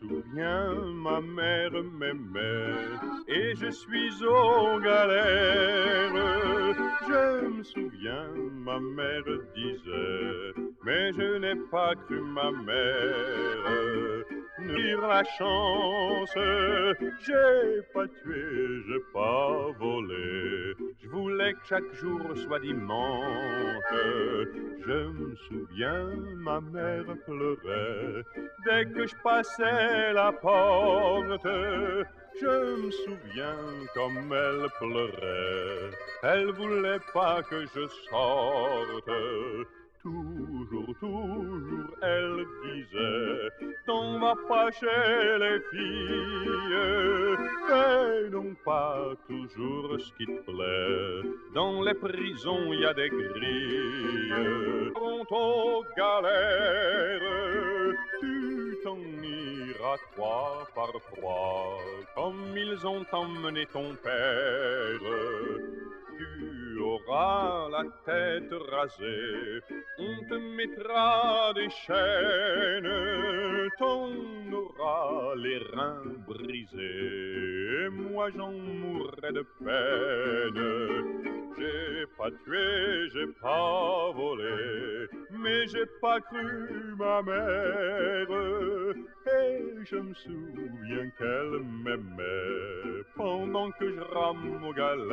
souviens, ma mère m'aimait et je suis aux galères. Je me souviens, ma mère disait, mais je n'ai pas cru ma mère. Dire la chance, j'ai pas tué, j'ai pas volé. Je voulais que chaque jour soit dimanche. Je me souviens, ma mère pleurait dès que je passais la porte. Je me souviens comme elle pleurait. Elle voulait pas que je sorte. Toujours, elle disait, t'en vas pas chez les filles, fais donc pas toujours ce qui te plaît. Dans les prisons, y a des grilles, quand aux galères, tu t'en iras trois par trois, comme ils ont emmené ton père. Tu auras la tête rasée, on te mettra des chaînes, t'en auras les reins brisés, et moi j'en mourrai de peine. J'ai pas tué, j'ai pas volé, mais j'ai pas cru ma mère, et je me souviens qu'elle m'aimait pendant que je rame aux galères.